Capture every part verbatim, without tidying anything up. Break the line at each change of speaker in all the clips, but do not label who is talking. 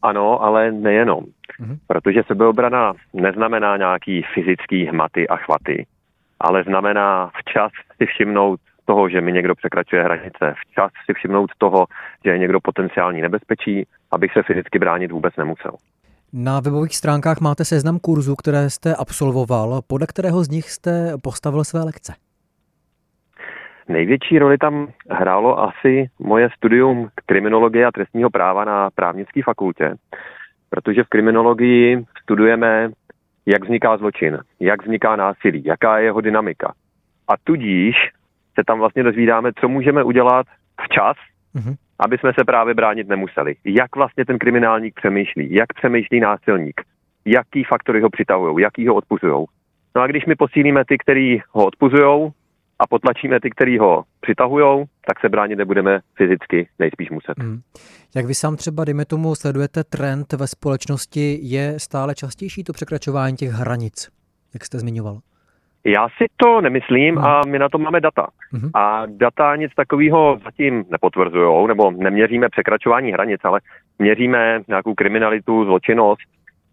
ano, ale nejenom. Mm-hmm. Protože sebeobrana neznamená nějaký fyzický hmaty a chvaty, ale znamená včas si všimnout toho, že mi někdo překračuje hranice, včas si všimnout toho, že je někdo potenciální nebezpečí, abych se fyzicky bránit vůbec nemusel.
Na webových stránkách máte seznam kurzů, které jste absolvoval. Podle kterého z nich jste postavil své lekce?
Největší roli tam hrálo asi moje studium kriminologie a trestního práva na právnické fakultě, protože v kriminologii studujeme, jak vzniká zločin, jak vzniká násilí, jaká je jeho dynamika. A tudíž se tam vlastně dozvídáme, co můžeme udělat včas, mm-hmm. aby jsme se právě bránit nemuseli. Jak vlastně ten kriminálník přemýšlí, jak přemýšlí násilník, jaký faktory ho přitahujou, jaký ho odpuzujou. No a když my posílíme ty, který ho odpuzujou, a potlačíme ty, který ho přitahujou, tak se bránit nebudeme fyzicky nejspíš muset. Hmm.
Jak vy sám třeba, dejme tomu, sledujete trend ve společnosti, je stále častější to překračování těch hranic, jak jste zmiňoval?
Já si to nemyslím hmm. a my na to máme data. Hmm. A data nic takového zatím nepotvrzujou, nebo neměříme překračování hranic, ale měříme nějakou kriminalitu, zločinnost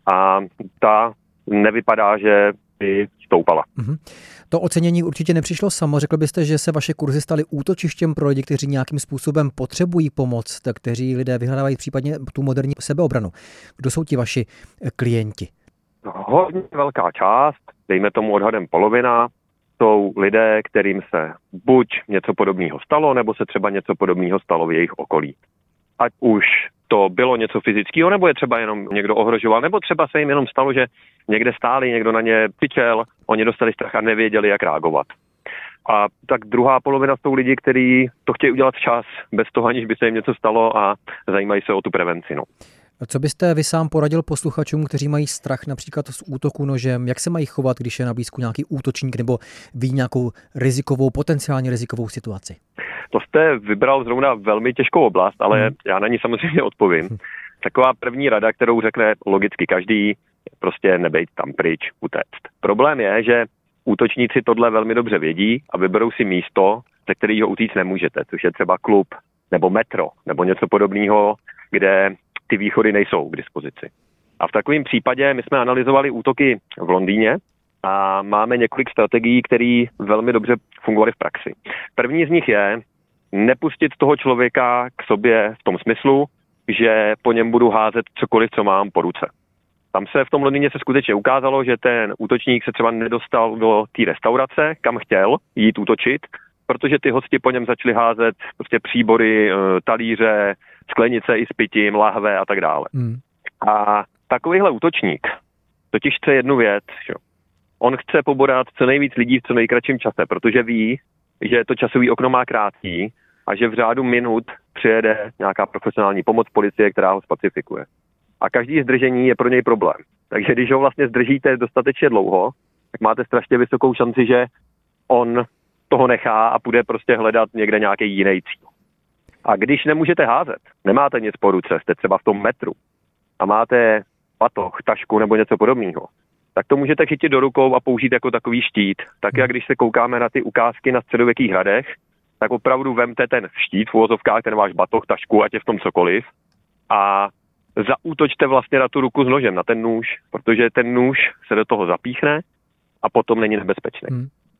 a ta nevypadá, že by stoupala.
Hmm. To ocenění určitě nepřišlo samo. Řekl byste, že se vaše kurzy staly útočištěm pro lidi, kteří nějakým způsobem potřebují pomoc, tak kteří lidé vyhledávají případně tu moderní sebeobranu. Kdo jsou ti vaši klienti?
Hodně velká část, dejme tomu odhadem polovina, jsou lidé, kterým se buď něco podobného stalo, nebo se třeba něco podobného stalo v jejich okolí. Ať už to bylo něco fyzického, nebo je třeba jenom někdo ohrožoval, nebo třeba se jim jenom stalo, že někde stáli, někdo na ně přičel, oni dostali strach a nevěděli, jak reagovat. A tak druhá polovina jsou lidi, kteří to chtějí udělat včas, bez toho, aniž by se jim něco stalo a zajímají se o tu prevenci. No.
Co byste vy sám poradil posluchačům, kteří mají strach například z útoku nožem? Jak se mají chovat, když je na blízku nějaký útočník nebo ví nějakou rizikovou, potenciálně rizikovou situaci?
To jste vybral zrovna velmi těžkou oblast, ale hmm. já na ní samozřejmě odpovím. Taková první rada, kterou řekne logicky každý, prostě nebejt tam pryč, utéct. Problém je, že útočníci tohle velmi dobře vědí a vyberou si místo, ze kterého utíct nemůžete, což je třeba klub nebo metro nebo něco podobného, kde ty východy nejsou k dispozici. A v takovém případě my jsme analyzovali útoky v Londýně a máme několik strategií, které velmi dobře fungovaly v praxi. První z nich je nepustit toho člověka k sobě v tom smyslu, že po něm budu házet cokoliv, co mám po ruce. Tam se v tom Londýně se skutečně ukázalo, že ten útočník se třeba nedostal do té restaurace, kam chtěl jít útočit, protože ty hosti po něm začali házet prostě příbory, talíře, sklenice i s pitím, lahve a tak dále. Hmm. A takovýhle útočník totiž chce jednu věc, že? On chce pobodat co nejvíc lidí v co nejkratším čase, protože ví, že to časový okno má krátký a že v řádu minut přijede nějaká profesionální pomoc policie, která ho spacifikuje. A každý zdržení je pro něj problém. Takže když ho vlastně zdržíte dostatečně dlouho, tak máte strašně vysokou šanci, že on toho nechá a půjde prostě hledat někde nějaký jiný cíl. A když nemůžete házet, nemáte nic po ruce, jste třeba v tom metru a máte batoh, tašku nebo něco podobného, tak to můžete chytit do rukou a použít jako takový štít. Tak jak když se koukáme na ty ukázky na středověkých hradech, tak opravdu vemte ten štít v uvozovkách, ten váš batoh, tašku, ať je v tom cokoliv a zaútočte vlastně na tu ruku s nožem, na ten nůž, protože ten nůž se do toho zapíchne a potom není nebezpečný. Hmm.